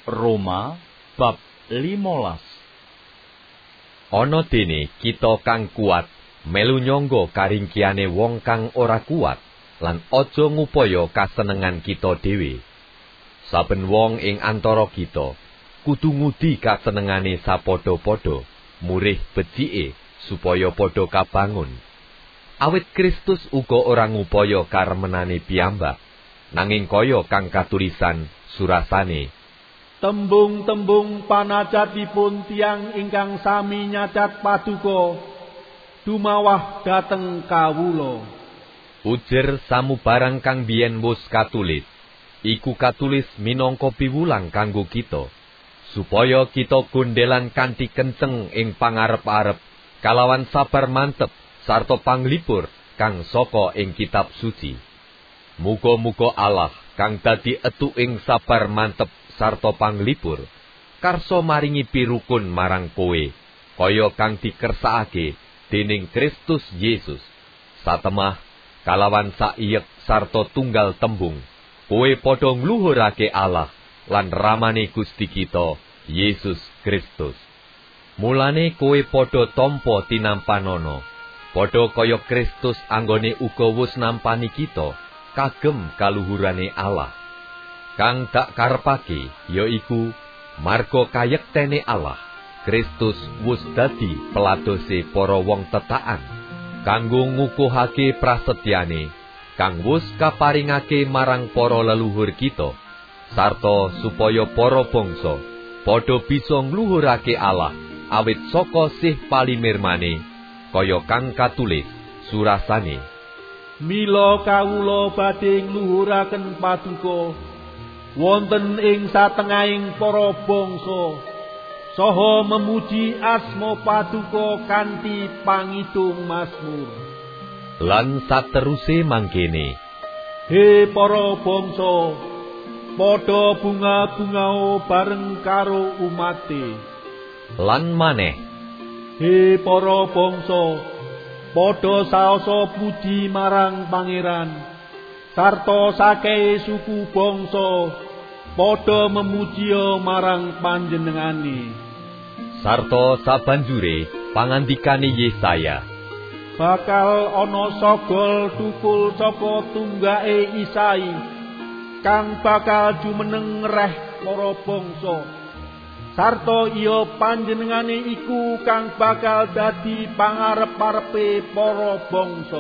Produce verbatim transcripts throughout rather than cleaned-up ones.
Roma bab limolas. Ana dene kita kang kuat melu nyangga karingkiyane wong kang ora kuat lan aja ngupaya kasenengan kita dhewe. Saben wong ing antara kita kudu ngudi kasenengane sapadha-padha, murih becike supaya padha kabangun. Awit Kristus uga ora ngupaya karemenane piyambak, nanging kaya kang katulisan surasane, tembung-tembung panacatipun tiang ingkang sami nyacat paduka dumawah dhateng kawula. Ujer samubarang kang biyen wus katulis, iku katulis minangka piwulang kanggo kita, supaya kita gondelan kanthi kenceng ing pangarep-arep kalawan sabar mantep sarta panglipur kang saka ing kitab suci. Muga-muga Allah kang dadi etu ing sabar mantep sarta panglipur karsa maringi pirukun marang kowe kaya kang dikersakake dening Kristus Yesus. Satemah kalawan saiyek sarta tunggal tembung kowe padha ngluhurake Allah lan ramane Gusti kita Yesus Kristus. Mulane kowe padha tampa tinampanana, padha kaya Kristus anggone uga wus nampani kita kagem kaluhurane Allah. Kang tak karepake yaiku marga kayektene Allah, Kristus wus dadi peladose para wong tetakan kanggo ngukuhake prasetyane kang wus kaparingake marang para leluhur kita, sarta supaya para bangsa padha bisa ngluhurake Allah awit saka sih palimirmane kaya kang katulis surasane, mila kawula badhe ngluhuraken paduka wonten ing satengahing para bangsa saha memuji asma paduka kanthi pangitung mazmur. Lan sateruse mangkene, he para bangsa padha bunga-bungao bareng karo umate. Lan maneh, he para bangsa padha saosa puji marang Pangeran, sarta sakehe suku bangsa padha memuji marang panjenengane. Sarta sabanjure pangandikane Yesaya, bakal ana sogol tukul saka tunggake Isai kang bakal jumeneng ngreh para bangsa, sarta iya panjenengane iku kang bakal dadi pangarep-arepe para bangsa.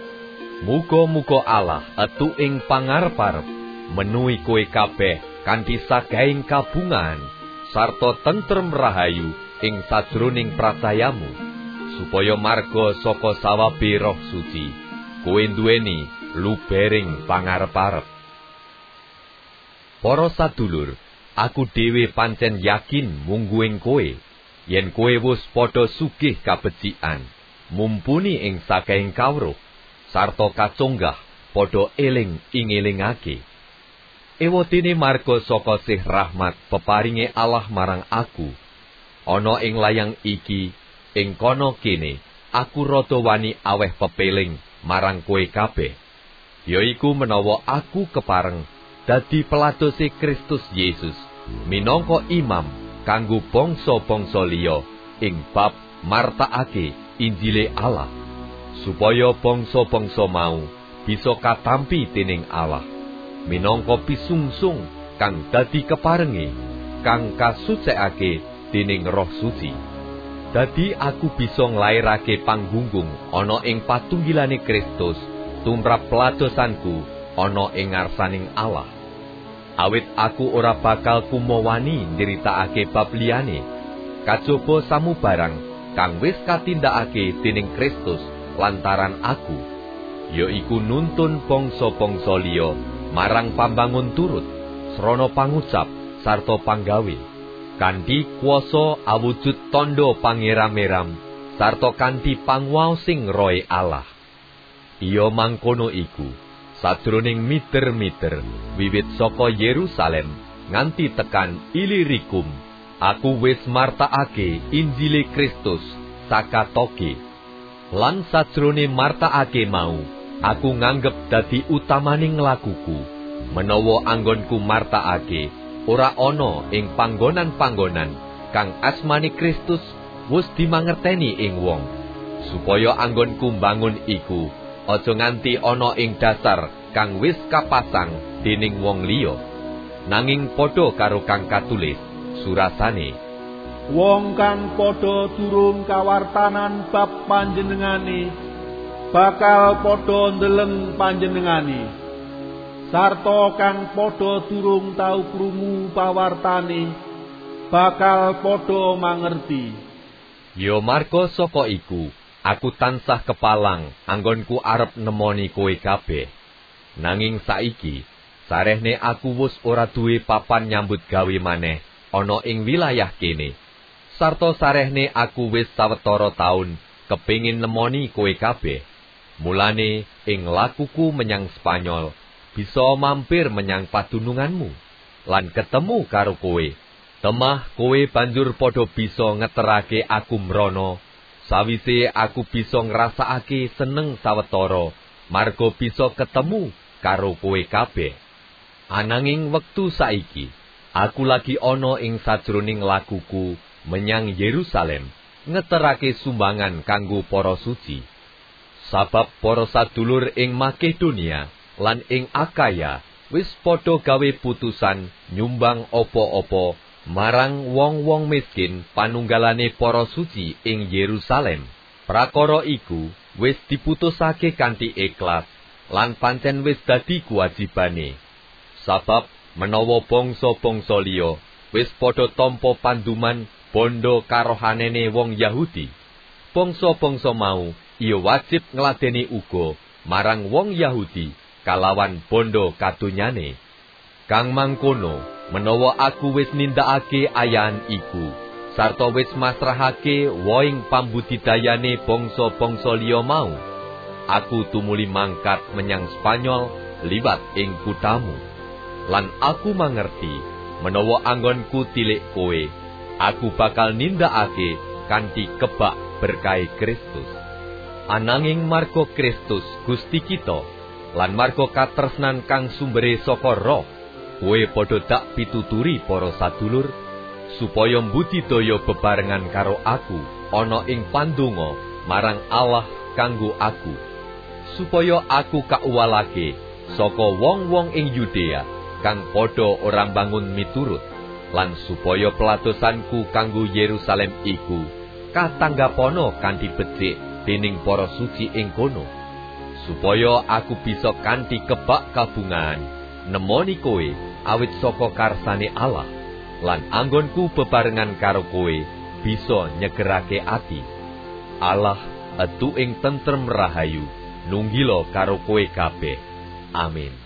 Muga-muga Allah etu ing pangarep-arep menuhi kowe kabeh kanthi sagahing kabungan sarta tentrem rahayu ing sajroning pracayamu, supaya marga saka sawabe Roh Suci kowe duweni lubering pangarep-arep. Para sadulur, aku dhewe pancen yakin mungguing kowe, yen kowe wis padha sugih kabecikan, mumpuni ing sakehing kawruh, sarta kacunggah padha eling ing-elingake. Ewotene marga saka sih rahmat peparinge Allah marang aku, ana ing layang iki, ing kono kene, aku rada wani aweh pepeling marang kowe kabeh, yaiku menawa aku kepareng dadi peladose Kristus Yesus minangka imam kanggo bangsa-bangsa liya ing bab martakake Injile Allah, supaya bangsa-bangsa mau bisa katampi dening Allah minangka pisungsung kang dadi keparenge kang kasucikake dening Roh Suci. Dadi aku bisa nglairake panggunggung ana ing patunggilane Kristus tumrap peladosanku ana ing ngarsaning Allah. Awit aku ora bakal kumawani nyritakake bab liyane kajaba samubarang kang wis katindakake dening Kristus lantaran aku, yaiku nuntun bangsa-bangsa liya marang pambangun turut srana pangucap sarta panggawe kanthi kuasa awujud tandha pangeram-eram sarta kanthi pangwaosing Rohe Allah. Iya mangkono iku sadroning miter-miter wiwit saka Yerusalem nganti tekan Ilirikum, aku wis martakake Injile Kristus sakatoke. Lan sajrone martakake mau, aku nganggep dadi utamaning lakuku, menawa anggonku martakake ora ana ing panggonan-panggonan kang asmane Kristus wis dimangerteni ing wong, supaya anggonku mbangun iku aja nganti ana ing dasar kang wis kapasang dening wong liya, nanging padha karo kang katulis surasane, wong kang padha durung kawartanan bab panjenengane bakal padha ndeleng panjenengane, sarta kang padha durung tau krungu pawartane bakal padha mangerti. Ya marga saka iku aku tansah kepalang anggonku arep nemoni kowe kabeh. Nanging saiki sarehne aku wis ora duwe papan nyambut gawe maneh ana ing wilayah kene. Sarta sarehne aku wis sawetara taun kepingin nemoni kowe kabeh. Mulane ing lakuku menyang Spanyol bisa mampir menyang padununganmu lan ketemu karo kowe. Temah kowe banjur padha bisa ngeterake aku mrono, sawise aku bisa ngrasakake seneng sawetara marga bisa ketemu karo kowe kabeh. Ananging wektu saiki aku lagi ana ing sajroning lakuku menyang Yerusalem ngeterake sumbangan kanggo para suci. Sabab para sadulur ing Makedonia lan ing Akaya wis padha gawe putusan nyumbang apa-apa marang wong-wong miskin panunggalane para suci ing Yerusalem. Prakara iku wis diputusake kanthi ikhlas lan pancen wis dadi kewajibane. Sabab menawa bangsa-bangsa liya wis padha tampa panduman bondo karohanene wong Yahudi, bangsa-bangsa mau iya wajib ngladeni uga marang wong Yahudi kalawan bondo kadunyane. Kang mangkono, menawa aku wis nindakake ayan iku, sarta wis masrahake woing pambudidayane bangsa-bangsa liya mau, aku tumuli mangkat menyang Spanyol liwat ing kutamu. Lan aku mangerti, menawa anggonku tilik kowe, aku bakal nindakake kanthi kebak berkahe Kristus. Ananging marga Kristus Gusti kita, lan marga katresnan kang sumbere saka Roh, kowe padha dak pituturi para sadulur supaya mbudidaya bebarengan karo aku ana ing pandonga marang Allah kanggo aku, supaya aku kauwalake saka wong-wong ing Yudea kang padha ora bangun miturut, lan supaya pelatosanku kanggo Yerusalem iku katanggapana kanthi becik dening para suci ing kono, supaya aku bisa kanthi kebak kabungahan nemoni kowe awit saka karsane Allah, lan anggonku bebarengan karo kowe bisa nyegerake ati. Allah etu ing tentrem rahayu nunggila karo kowe kabeh. Amin.